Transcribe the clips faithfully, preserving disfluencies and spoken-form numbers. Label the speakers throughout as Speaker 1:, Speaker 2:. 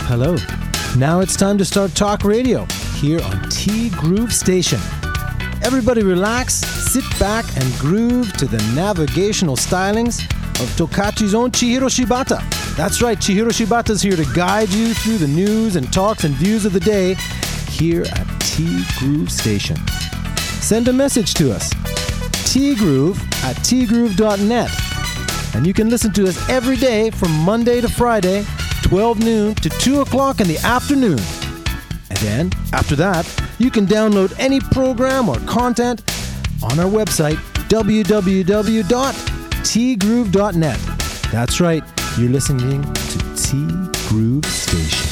Speaker 1: Hello. Now it's time to start talk radio here on T Groove Station. Everybody relax, sit back and groove to the navigational stylings of Tokachi's own Chihiro Shibata. That's right, Chihiro Shibata's here to guide you through the news and talks and views of the day here at T Groove Station. Send a message to us, tgroove at tgroove dot net. And you can listen to us every day from Monday to Friday, twelve noon to two o'clock in the afternoon. And then, after that, you can download any program or content on our website, w w w dot t groove dot net. That's right, you're listening to T Groove Station.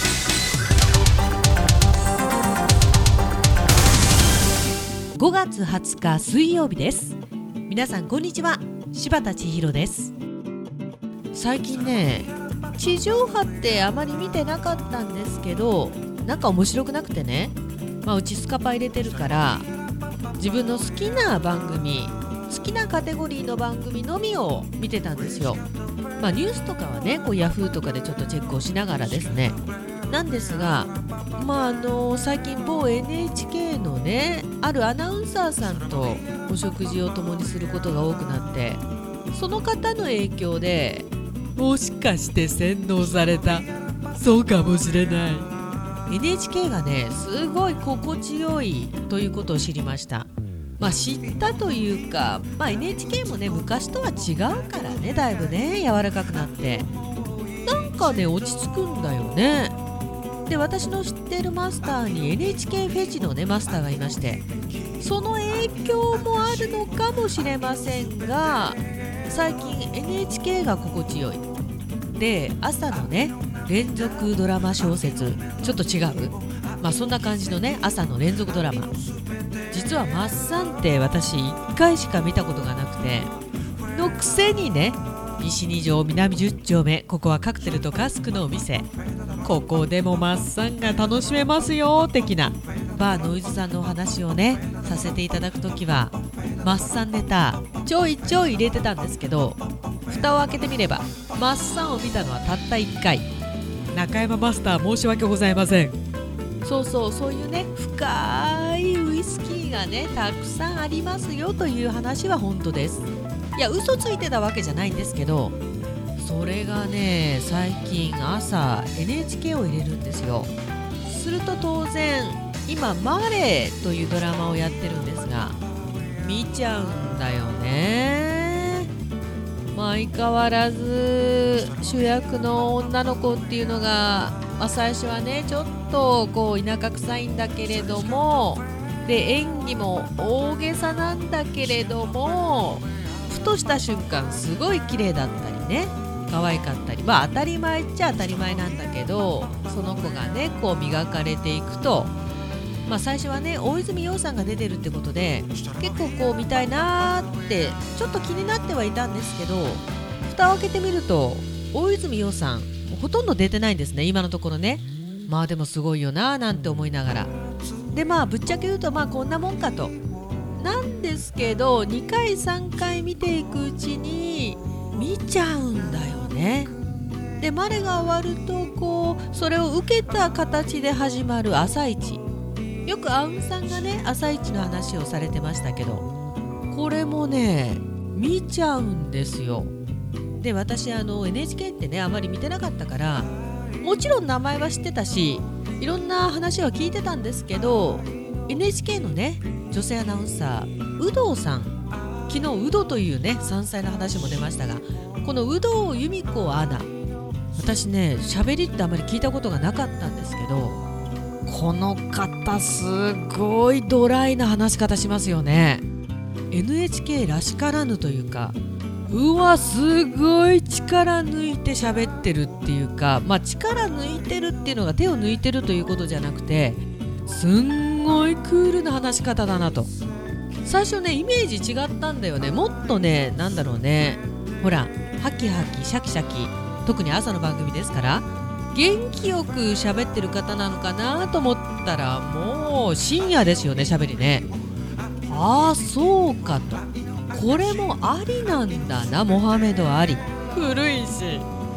Speaker 2: ごがつはつか水曜日です。皆さんこんにちは、柴田千尋です。最近ね、地上波ってあまり見てなかったんですけど、なんか面白くなくてね、まあ、うちスカパ入れてるから自分の好きな番組、好きなカテゴリーの番組のみを見てたんですよ。まあ、ニュースとかはね、こうヤフーとかでちょっとチェックをしながらですね。なんですが、まああの最近某 エヌエイチケー のね、あるアナウンサーさんとお食事を共にすることが多くなって、その方の影響でもしかして洗脳された、そうかもしれない。 エヌエイチケー がね、すごい心地よいということを知りました。まあ知ったというか、まあ、エヌエイチケー もね、昔とは違うからね、だいぶね柔らかくなって、なんかね落ち着くんだよね。で、私の知ってるマスターに エヌエイチケー フェチのねマスターがいまして、その影響もあるのかもしれませんが、最近 エヌエイチケー が心地よいで、朝のね連続ドラマ小説、ちょっと違う、まあそんな感じのね朝の連続ドラマ、実はマッサンって私いっかいしか見たことがなくて、のくせにね、西に条南じゅっ丁目、ここはカクテルとカスクのお店、ここでもマッサンが楽しめますよ的なバーノイズさんのお話をねさせていただくときは、マッサンネタちょいちょい入れてたんですけど、蓋を開けてみればマッサンを見たのはたったいっかい。中山マスター申し訳ございません。そうそう、そういうね深いウイスキーがねたくさんありますよという話は本当です。いや、嘘ついてたわけじゃないんですけど、それがね最近朝 エヌエイチケー を入れるんですよ。すると当然今マレーというドラマをやってるんですが、見ちゃうんだよね。相変わらず主役の女の子っていうのが、まあ、最初はねちょっとこう田舎臭いんだけれども、で演技も大げさなんだけれども、ふとした瞬間すごい綺麗だったりね、可愛かったり、まあ当たり前っちゃ当たり前なんだけど、その子がねこう磨かれていくと、まあ最初はね大泉洋さんが出てるってことで結構こう見たいなーってちょっと気になってはいたんですけど、蓋を開けてみると大泉洋さんほとんど出てないんですね、今のところね。まあでもすごいよなーなんて思いながら、でまあぶっちゃけ言うとまあこんなもんかとなんですけど、にかいさんかい見ていくうちに見ちゃうんだよね。でマレが終わるとこうそれを受けた形で始まる朝一、よくアウンさんがね朝一の話をされてましたけど、これもね見ちゃうんですよ。で私あの エヌエイチケー ってねあまり見てなかったから、もちろん名前は知ってたしいろんな話は聞いてたんですけど、 エヌエイチケー のね女性アナウンサー有働さん、昨日有働というね山菜の話も出ましたが、この有働由美子アナ、私ね喋りってあまり聞いたことがなかったんですけど、この方すごいドライな話し方しますよね。 エヌエイチケー らしからぬというか、うわすごい力抜いて喋ってるっていうか、まあ力抜いてるっていうのが手を抜いてるということじゃなくて、すんごいクールな話し方だなと。最初ねイメージ違ったんだよね。もっとねなんだろうね、ほらハキハキシャキシャキ、特に朝の番組ですから元気よく喋ってる方なのかなと思ったら、もう深夜ですよね喋りね。ああそうかと、これもありなんだな、モハメドあり、古いし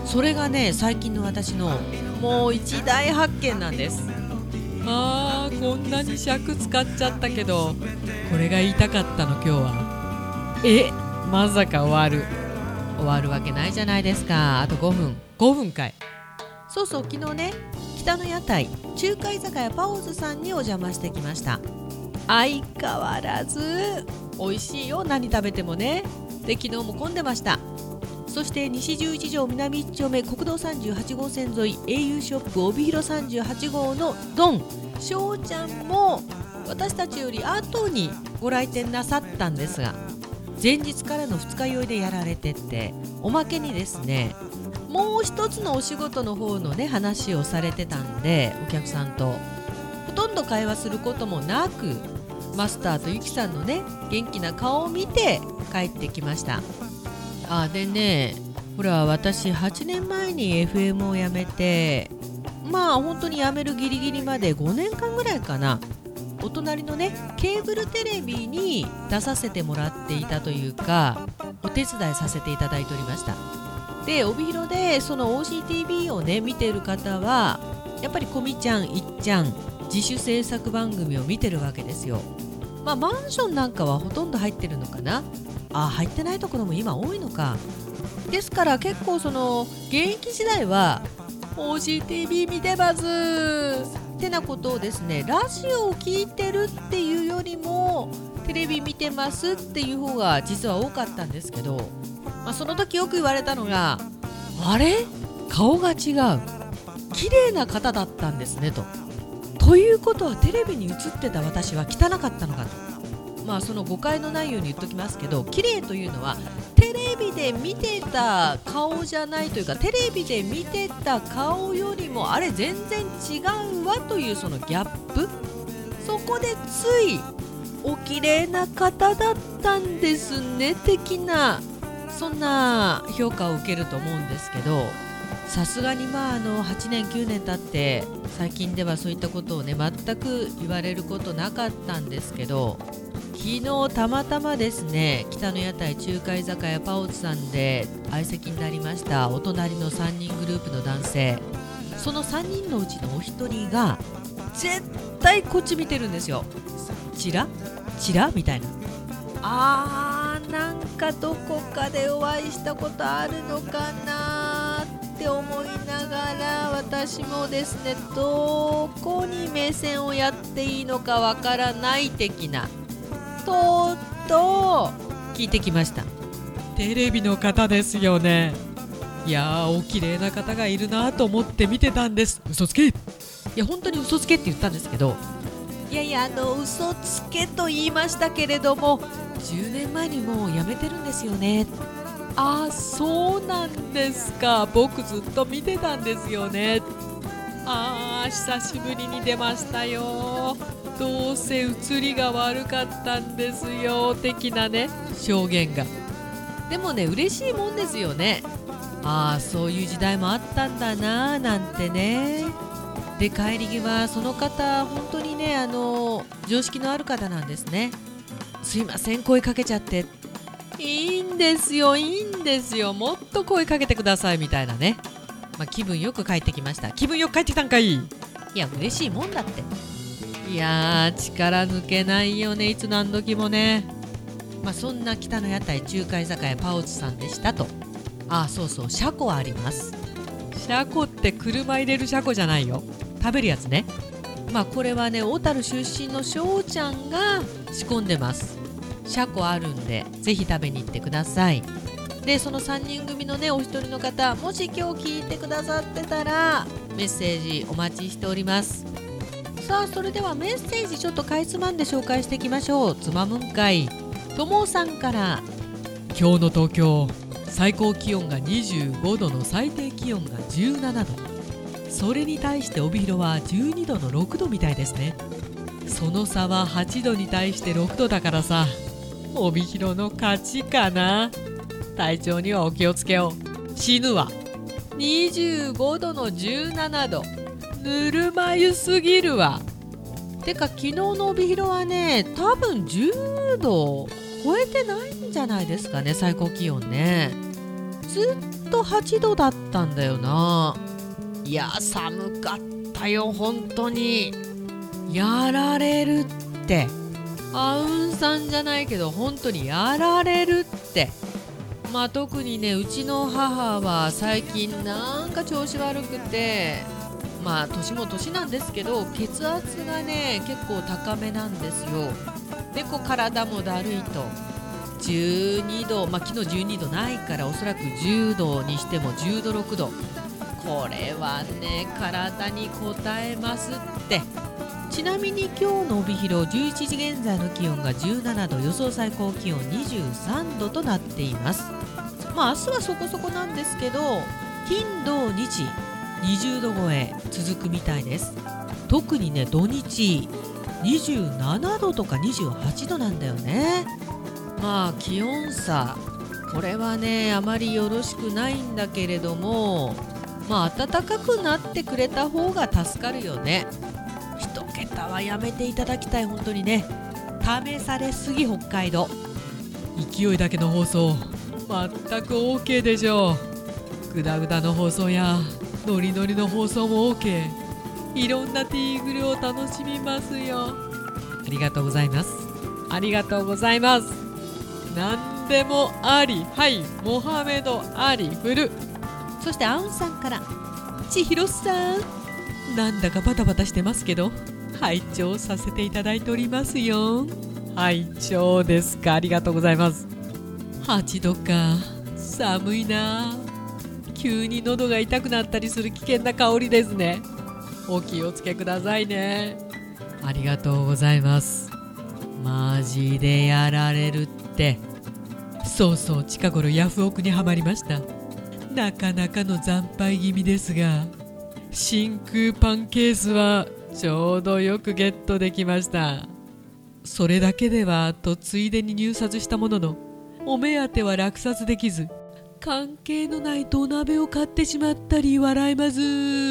Speaker 2: それがね最近の私のもう一大発見なんです。あーこんなに尺使っちゃったけどこれが言いたかったの今日は。えまさか終わる終わるわけないじゃないですか。あとごふんごふんかい。そうそう昨日ね北の屋台中華居酒屋パオズさんにお邪魔してきました。相変わらず美味しいよ何食べてもね。で昨日も混んでました。そして西十一条南一丁目国道さんじゅうはち号線沿い エーユー ショップ帯広さんじゅうはち号のドンしょうちゃんも私たちより後にご来店なさったんですが、前日からの二日酔いでやられてて、おまけにですねもう一つのお仕事の方のね話をされてたんで、お客さんとほとんど会話することもなくマスターとゆきさんのね元気な顔を見て帰ってきました。あでねほら私はちねんまえに エフエム を辞めて、まあ本当に辞めるギリギリまでごねんかんぐらいかな、お隣のねケーブルテレビに出させてもらっていたというかお手伝いさせていただいておりました。で帯広でその オーシーティービー をね見てる方はやっぱりこみちゃんいっちゃん自主制作番組を見てるわけですよ。まあマンションなんかはほとんど入ってるのかな。あ入ってないところも今多いのか。ですから結構その現役時代は オーシーティービー 見てますってなことをですねラジオを聞いてるっていうよりもテレビ見てますっていう方が実は多かったんですけど、まあ、その時よく言われたのがあれ顔が違う綺麗な方だったんですねと。ということはテレビに映ってた私は汚かったのかと。まあその誤解のないように言っときますけど、綺麗というのはテレビで見てた顔じゃないというか、テレビで見てた顔よりもあれ全然違うわというそのギャップ、そこでついお綺麗な方だったんですね的なそんな評価を受けると思うんですけど、さすがにまああのはちねんきゅうねん経って最近ではそういったことをね全く言われることなかったんですけど、昨日たまたまですね北の屋台中華居酒屋パオズさんで相席になりましたお隣のさんにんグループの男性、そのさんにんのうちのお一人が絶対こっち見てるんですよ。チラチラみたいな、あーなんかどこかでお会いしたことあるのかなって思いながら、私もですねどこに目線をやっていいのかわからない的なとうとう聞いてきました。テレビの方ですよね。いやーお綺麗な方がいるなと思って見てたんです。嘘つけ。いや本当に嘘つけって言ったんですけど、いやいやあの嘘つけと言いましたけれどもじゅうねんまえにもう辞めてるんですよね。あーそうなんですか、僕ずっと見てたんですよね。あー久しぶりに出ましたよ、どうせ映りが悪かったんですよ的なね証言が。でもね嬉しいもんですよね。ああそういう時代もあったんだななんてね。で帰り際その方本当にねあの常識のある方なんですね。すいません声かけちゃって。いいんですよいいんですよ、もっと声かけてくださいみたいなね。まあ、気分よく帰ってきました。気分よく帰ってきたんかい。いや嬉しいもんだって。いやー力抜けないよねいつ何時もね。まあそんな北の屋台中華居酒屋パオズさんでしたと。ああそうそう車庫あります。車庫って車入れる車庫じゃないよ、食べるやつね。まあこれはね小樽出身のしょうちゃんが仕込んでます。車庫あるんでぜひ食べに行ってください。でそのさんにん組のねお一人の方、もし今日聞いてくださってたらメッセージお待ちしております。さあそれではメッセージちょっとかいつまんで紹介していきましょう。つまむんかいともさんから、今日の東京最高気温がにじゅうごどの最低気温がじゅうななど、それに対して帯広はじゅうにどのろくどみたいですね。その差ははちどに対してろくどだからさ、帯広の勝ちかな。体調にはお気をつけよう。死ぬわ。にじゅうごどのじゅうななど、ぬるま湯すぎるわ。てか昨日の帯広はね多分じゅうど超えてないんじゃないですかね最高気温ね。ずっとはちどだったんだよな。いや寒かったよ本当に。やられるってアウンさんじゃないけど本当にやられるって。まあ特にねうちの母は最近なんか調子悪くて、まあ年も年なんですけど血圧がね結構高めなんですよ。でこう体もだるいとじゅうにど、まあ昨日じゅうにどないからおそらくじゅうどにしてもじゅうどろくど、これはね体に応えますって。ちなみに今日の帯広じゅういちじ現在の気温がじゅうななど、予想最高気温にじゅうさんどとなっています。まあ明日はそこそこなんですけど金土日にじゅうど超え続くみたいです。特にね土日にじゅうななどとかにじゅうはちどなんだよね。まあ気温差これはねあまりよろしくないんだけれども、まあ暖かくなってくれた方が助かるよね。一桁はやめていただきたい本当にね。試されすぎ北海道。勢いだけの放送全く OK でしょう。グダグダの放送やノリノリの放送も OK。 いろんなティーグルを楽しみますよ。ありがとうございます。ありがとうございます。何でもあり、はいモハメドありフル。そしてアウンさんから千尋さんなんだかバタバタしてますけど拝聴させていただいておりますよ。拝聴ですか。ありがとうございます。はちどか寒いな。急に喉が痛くなったりする危険な香りですね。お気をつけくださいね。ありがとうございます。マジでやられるって。そうそう近頃ヤフオクにはまりました。なかなかの惨敗気味ですが真空パンケースはちょうどよくゲットできました。それだけではとついでに入札したもののお目当ては落札できず、関係のない土鍋を買ってしまったり笑えます。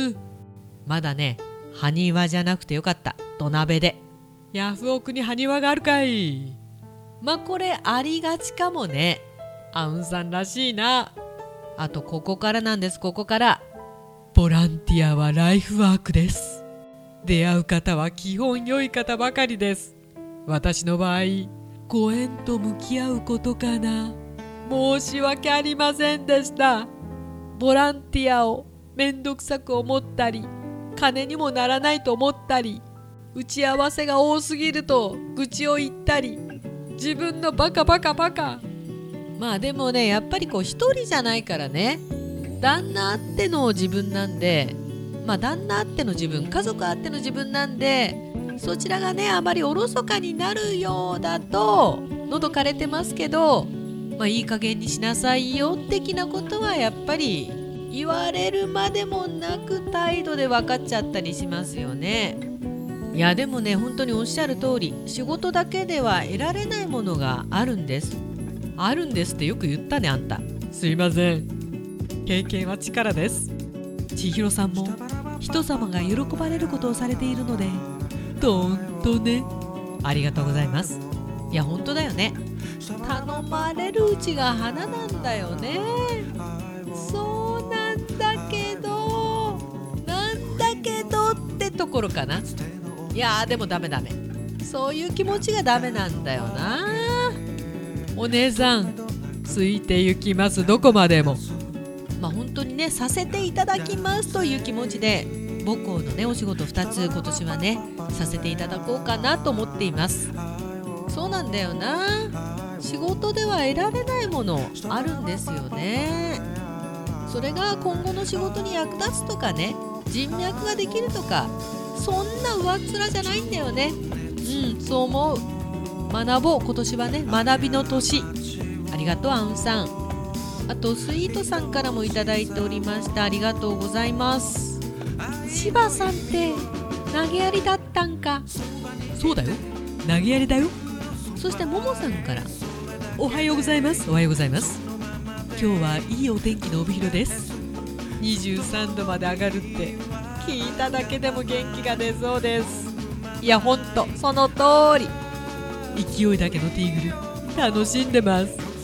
Speaker 2: まだね埴輪じゃなくてよかった。土鍋で。ヤフオクに埴輪があるかい。まあこれありがちかもね。アウンさんらしいな。あとここからなんです。ここからボランティアはライフワークです。出会う方は基本良い方ばかりです。私の場合ご縁と向き合うことかな。申し訳ありませんでした。ボランティアをめんどくさく思ったり金にもならないと思ったり、打ち合わせが多すぎると愚痴を言ったり、自分のバカバカバカ。まあでもねやっぱりこう一人じゃないからね。旦那あっての自分なんで、まあ旦那あっての自分、家族あっての自分なんで、そちらがねあまりおろそかになるようだと喉枯れてますけど、まあいい加減にしなさいよ的なことはやっぱり言われるまでもなく態度で分かっちゃったりしますよね。いやでもね本当におっしゃる通り、仕事だけでは得られないものがあるんです。あるんですってよく言ったねあんた。すいません。経験は力です。千尋さんも人様が喜ばれることをされているのでどんとね。ありがとうございます。いや本当だよね。頼まれるうちが花なんだよね。そうなんだけどなんだけどってところかな。いやでもダメダメ。そういう気持ちがダメなんだよな。お姉さんついて行きます。どこまでも。まあ本当にねさせていただきますという気持ちで母校のねお仕事ふたつ今年はねさせていただこうかなと思っています。そうなんだよな。仕事では得られないものあるんですよね。それが今後の仕事に役立つとかね、人脈ができるとか、そんな上っ面じゃないんだよね。うんそう思う。学ぼう。今年はね学びの年。ありがとうアウンさん。あとスイートさんからもいただいておりました。ありがとうございます。柴さんって投げやりだったんか。そうだよ投げやりだよ。そしてももさんからおはようございます。おはようございます。今日はいいお天気の帯広です。にじゅうさんどまで上がるって聞いただけでも元気が出そうです。いやほんとその通り。勢いだけのティーグル楽しんでます。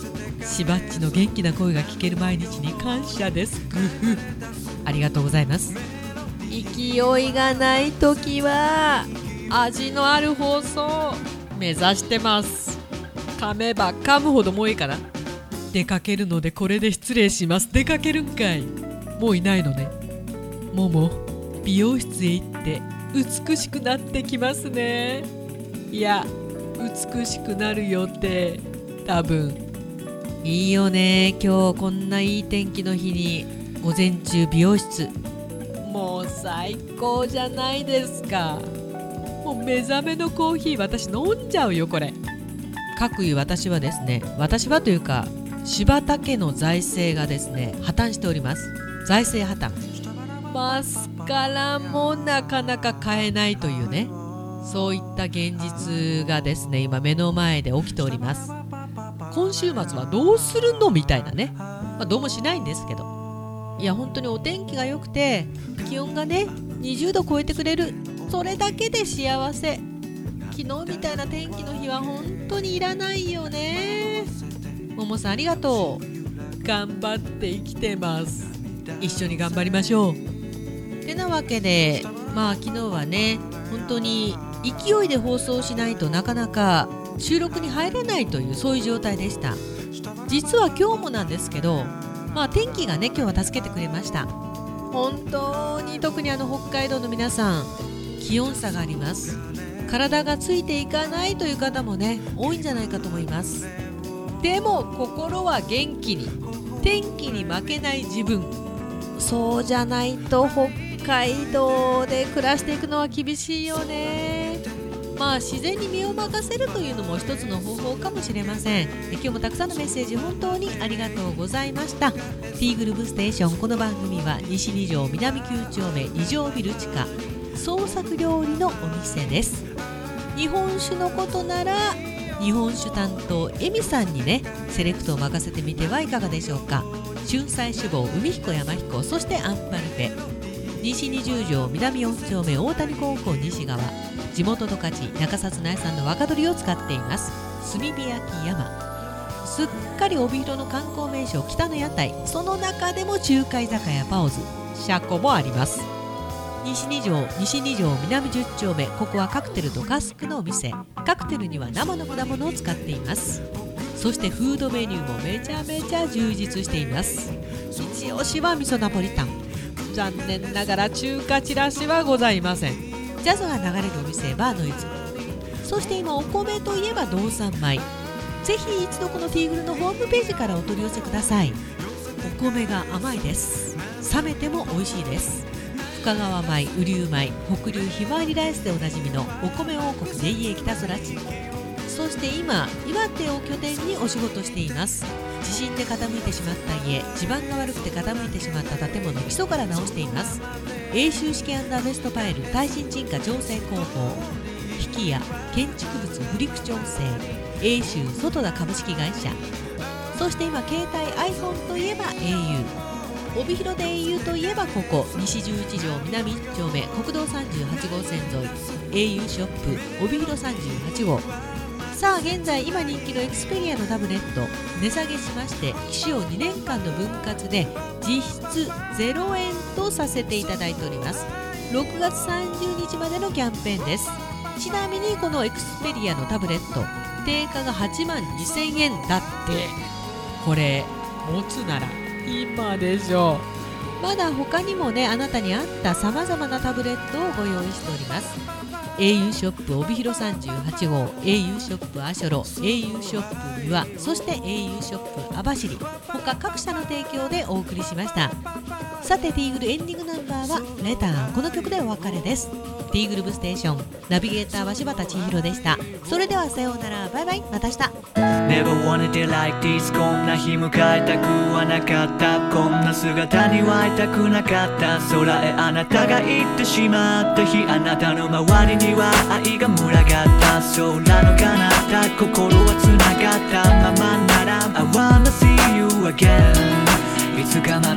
Speaker 2: しばっちの元気な声が聞ける毎日に感謝です。グフありがとうございます。勢いがないときは味のある放送目指してます。噛めば噛むほどもういいかな。出かけるのでこれで失礼します。出かけるんかい。もういないのね。もも美容室へ行って美しくなってきますね。いや美しくなる予定。多分いいよね。今日こんないい天気の日に午前中美容室、もう最高じゃないですか。もう目覚めのコーヒー私飲んじゃうよこれ。かくいう私はですね、私はというか柴田家の財政がですね破綻しております。財政破綻。マスカラもなかなか買えないというね、そういった現実がですね今目の前で起きております。今週末はどうするのみたいなね、まあ、どうもしないんですけど、いや本当にお天気が良くて気温がねにじゅうど超えてくれる、それだけで幸せ。昨日みたいな天気の日は本当にいらないよね。ももさんありがとう。頑張って生きてます。一緒に頑張りましょう。てなわけでまあ昨日はね本当に勢いで放送しないとなかなか収録に入れないというそういう状態でした。実は今日もなんですけど、まあ天気がね今日は助けてくれました。本当に特にあの北海道の皆さん気温差があります。体がついていかないという方もね多いんじゃないかと思います。でも心は元気に、天気に負けない自分、そうじゃないと北海道で暮らしていくのは厳しいよね。まあ自然に身を任せるというのも一つの方法かもしれません。今日もたくさんのメッセージ本当にありがとうございました。 T グループステーション、この番組は西に条南きゅう丁目に条ビル地下創作料理のお店です。日本酒のことなら日本酒担当エミさんにねセレクトを任せてみてはいかがでしょうか。春菜志望海彦山彦、そしてアンパルフェ、西にじゅう条南よん丁目大谷高校西側、地元十勝中札内産の若鶏を使っています。炭火焼き山、すっかり帯広の観光名所北の屋台、その中でも中華居酒屋パオズ、車庫もあります。西に条西に条南じゅう丁目、ここはカクテルとカスクのお店。カクテルには生の果物を使っています。そしてフードメニューもめちゃめちゃ充実しています。一押しは味噌ナポリタン。残念ながら中華チラシはございません。ジャズが流れるお店バーノイズ。そして今お米といえば道産米。ぜひ一度このティーグルのホームページからお取り寄せください。お米が甘いです。冷めても美味しいです。深川米、雨竜米、北流ひまわりライスでおなじみのお米王国 ジェイエー 北空地。そして今岩手を拠点にお仕事しています。地震で傾いてしまった家、地盤が悪くて傾いてしまった建物、基礎から直しています。永修式アンダーベストパイル耐震沈下調整工法、引きや建築物フリク調整、永修外田株式会社。そして今携帯 iPhone といえば エーユー、帯広で エーユー といえばここ西じゅういち条南いち丁目国道さんじゅうはち号線沿い エーユー ショップ帯広さんじゅうはち号。さあ現在今人気のエクスペリアのタブレット値下げしまして、機種をにねんかんの分割で実質ゼロえんとさせていただいております。ろくがつさんじゅうにちまでのキャンペーンです。ちなみにこのエクスペリアのタブレット定価がはちまんにせんえんだって。これ持つなら今でしょう。まだ他にもねあなたに合ったさまざまなタブレットをご用意しております。 エーユー ショップ帯広さんじゅうはち号、 エーユー ショップアショロ、 エーユー ショップ三輪、そして エーユー ショップ網走、他各社の提供でお送りしました。さてティーグルエンディングナンバーはレター、この曲でお別れです。ティーグループステーションナビゲーターは柴田千尋でした。それではさようなら、バイバイ、また明日。
Speaker 3: Never wanted it like this、 こんな日迎えたくはなかった、こんな姿には会いたくなかった。空へあなたが行ってしまった日、あなたの周りには愛が群がった。空の彼方心はつながったままなら I wanna see you again、 いつかまた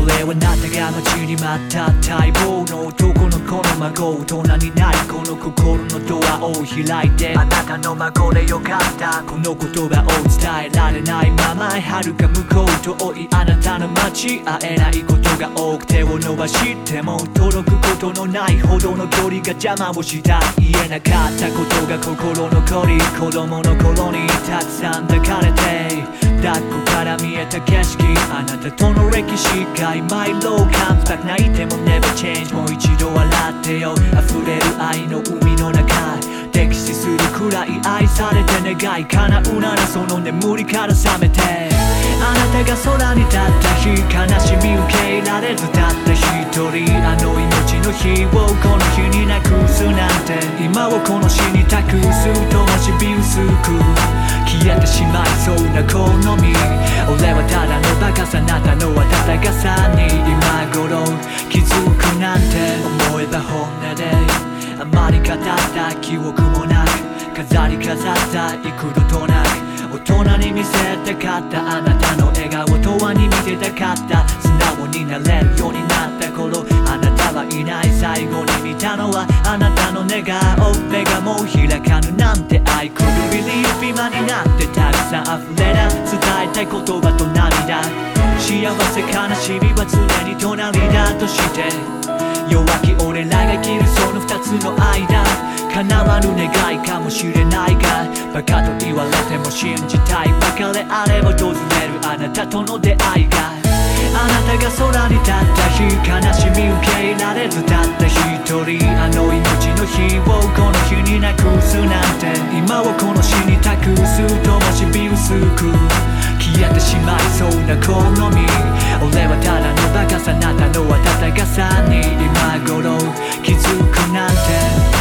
Speaker 3: 俺はあなたが待ちに待った待望の男の子の孫大人になりこの心のドアを開いてあなたの孫でよかったこの言葉を伝えられないまま遥か向こう遠いあなたの街会えないことが多く手を伸ばしても届くことのないほどの距離が邪魔をした言えなかったことが心残り子供の頃にたくさん抱かれて抱っこから見えた景色あなたとの歴史が今色を感じたく泣いても never change もう一度笑ってよ溢れる愛の海の中溺死するくらい愛されて願い叶うならその眠りから覚めてあなたが空に立った日悲しみ受け入れられずたった一人あの命の日をこの日になくすなんて今をこの死に託す灯火薄く消えてしまいそうな好み俺はただのバカさあなたの温かさに今頃気づくなんて思えば本音であまり語った記憶もなく飾り飾った幾度となく大人に見せたかったあなたの笑顔とはに見てたかった素直になれるようになった頃あなたはいない最後に見たのはあなたの願顔目がもう開かぬなんて I couldn't believe 今になってたくさん溢れた伝えたい言葉と涙幸せ悲しみは常に隣だとして弱き俺らが生きるその二つの間叶わぬ願いかもしれないがバカと言われても信じたいバカであれば訪れるあなたとの出会いがあなたが空に立った日悲しみ受け入れられずたった一人あの命の日をこの日になくすなんて今をこの死に託す灯火薄く消えてしまいそうな好み俺はただのバカさあなたの温かさに今頃気づくなんて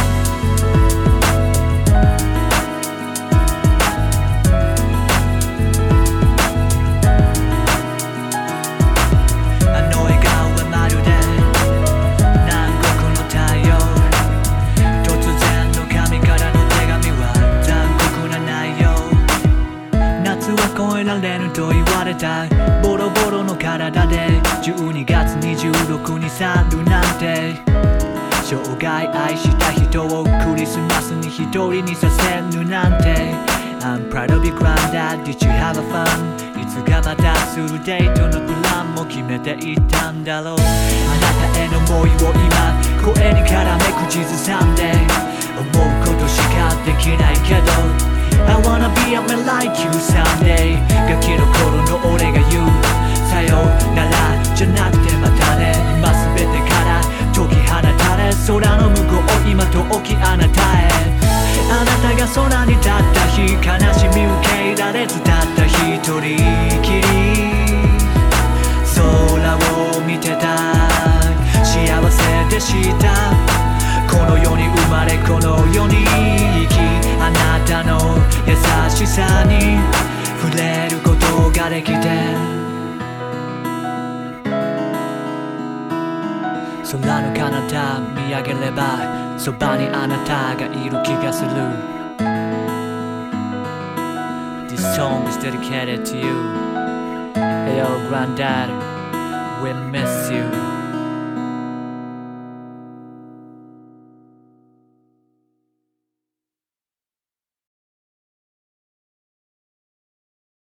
Speaker 3: と言われたボロボロの体でじゅうにがつにじゅうろくに去るなんて生涯愛した人をクリスマスに一人にさせるなんて I'm proud of you granddad Did you have a fun いつかまたするデートのプランも決めていたんだろうあなたへの想いを今声に絡め口ずさんで思うことしかできないけどI wanna be a man like you someday ガキの頃の俺が言うさよならじゃなくてまたね今全てから解き放たれ空の向こう今遠きあなたへあなたが空に立った日悲しみ受け入れられずたった一人きり空を見てた幸せでしたこの世に生まれこの世に生きあなたの優しさに触れることができて空の彼方見上げればそばにあなたがいる気がする This song is dedicated to you Hey yo granddad We miss you